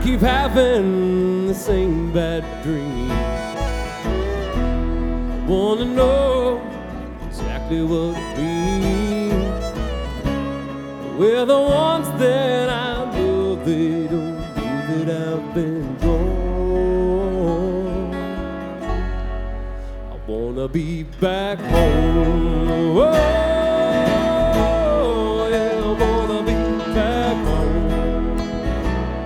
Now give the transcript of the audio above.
keep having the same bad dream. I wanna know exactly what it means. Well, the ones that I love, they don't know that I've been gone. I wanna be back home. Whoa.